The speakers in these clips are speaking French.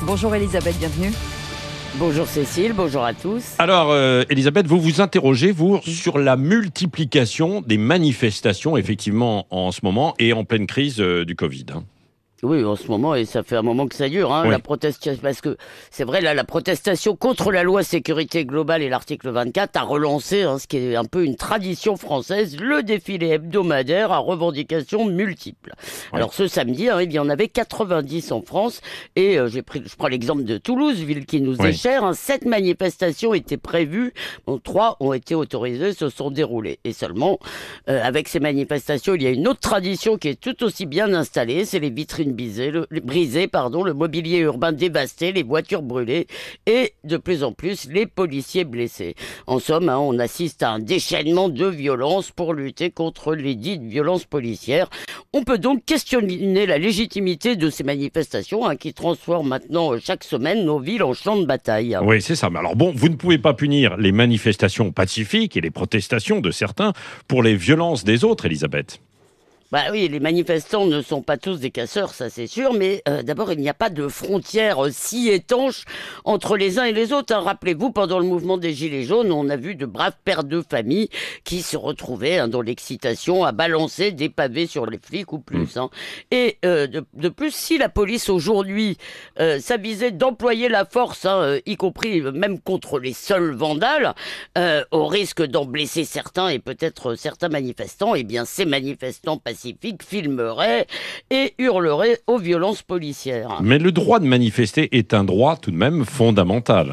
Bonjour Elisabeth, bienvenue. Bonjour Cécile, bonjour à tous. Alors, Elisabeth, vous vous interrogez, vous, sur la multiplication des manifestations, effectivement, en ce moment, et en pleine crise du Covid. Oui, en ce moment, et ça fait un moment que ça dure, Oui. la protestation, parce que c'est vrai, là, la protestation contre la loi sécurité globale et l'article 24 a relancé ce qui est un peu une tradition française, le défilé hebdomadaire à revendications multiples. Oui. Alors ce samedi, il y en avait 90 en France, et je prends l'exemple de Toulouse, ville qui nous est chère, 7 manifestations étaient prévues, 3 ont été autorisées, se sont déroulées. Et seulement, avec ces manifestations, il y a une autre tradition qui est tout aussi bien installée, c'est les vitrines brisées, le mobilier urbain dévasté, les voitures brûlées et de plus en plus les policiers blessés. En somme, on assiste à un déchaînement de violences pour lutter contre les dites violences policières. On peut donc questionner la légitimité de ces manifestations qui transforment maintenant chaque semaine nos villes en champs de bataille. Oui, c'est ça. Mais alors bon, vous ne pouvez pas punir les manifestations pacifiques et les protestations de certains pour les violences des autres, Elisabeth. Bah oui, les manifestants ne sont pas tous des casseurs, ça c'est sûr, mais d'abord il n'y a pas de frontière si étanche entre les uns et les autres. Rappelez-vous, pendant le mouvement des Gilets jaunes, on a vu de braves pères de famille qui se retrouvaient dans l'excitation à balancer des pavés sur les flics ou plus. Et de plus, si la police aujourd'hui s'avisait d'employer la force, y compris même contre les seuls vandales, au risque d'en blesser certains et peut-être certains manifestants, eh bien ces manifestants pacifiques filmeraient et hurleraient aux violences policières. Mais le droit de manifester est un droit tout de même fondamental.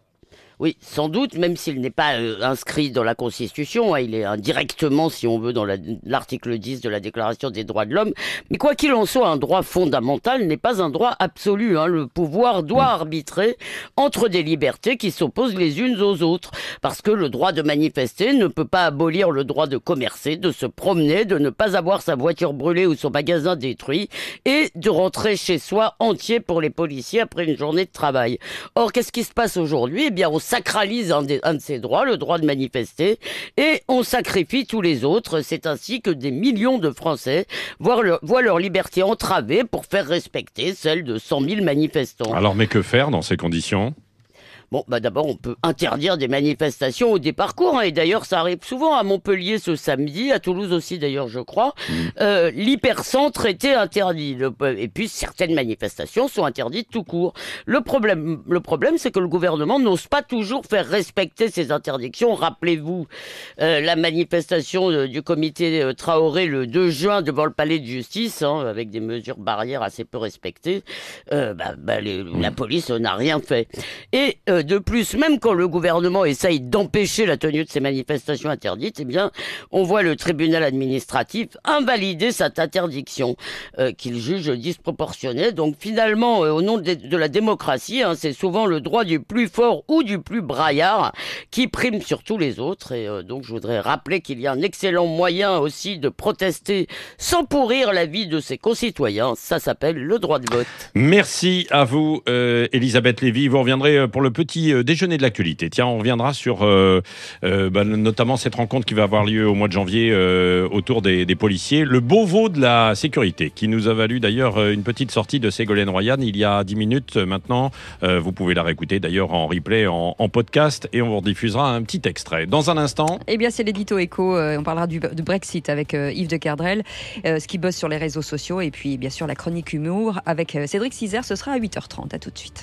Oui, sans doute, même s'il n'est pas inscrit dans la Constitution, il est indirectement, si on veut, dans l'article 10 de la Déclaration des droits de l'homme. Mais quoi qu'il en soit, un droit fondamental n'est pas un droit absolu. Le pouvoir doit arbitrer entre des libertés qui s'opposent les unes aux autres. Parce que le droit de manifester ne peut pas abolir le droit de commercer, de se promener, de ne pas avoir sa voiture brûlée ou son magasin détruit et de rentrer chez soi entier pour les policiers après une journée de travail. Or, qu'est-ce qui se passe aujourd'hui ? Eh bien, on sacralise un de ces droits, le droit de manifester, et on sacrifie tous les autres. C'est ainsi que des millions de Français voient leur liberté entravée pour faire respecter celle de 100 000 manifestants. Alors, mais que faire dans ces conditions ? Bon, d'abord, on peut interdire des manifestations ou des parcours, et d'ailleurs, ça arrive souvent à Montpellier ce samedi, à Toulouse aussi d'ailleurs, je crois. L'hypercentre était interdit, et puis certaines manifestations sont interdites tout court. Le problème, c'est que le gouvernement n'ose pas toujours faire respecter ces interdictions. Rappelez-vous, la manifestation du comité Traoré le 2 juin devant le palais de justice, avec des mesures barrières assez peu respectées. La police n'a rien fait. Et de plus, même quand le gouvernement essaye d'empêcher la tenue de ces manifestations interdites, eh bien, on voit le tribunal administratif invalider cette interdiction qu'il juge disproportionnée. Donc finalement, au nom de la démocratie, c'est souvent le droit du plus fort ou du plus braillard qui prime sur tous les autres. Et donc je voudrais rappeler qu'il y a un excellent moyen aussi de protester sans pourrir la vie de ses concitoyens. Ça s'appelle le droit de vote. Merci à vous, Elisabeth Lévy. Vous reviendrez pour le petit déjeuner de l'actualité. Tiens, on reviendra sur notamment cette rencontre qui va avoir lieu au mois de janvier autour des policiers. Le Beauvau de la sécurité, qui nous a valu d'ailleurs une petite sortie de Ségolène Royane il y a 10 minutes maintenant. Vous pouvez la réécouter d'ailleurs en replay, en podcast, et on vous rediffusera un petit extrait. Dans un instant... Eh bien, c'est l'édito écho. On parlera du Brexit avec Yves de Kerdrel, ce qui bosse sur les réseaux sociaux, et puis bien sûr la chronique humour avec Cédric Cizer. Ce sera à 8h30. À tout de suite.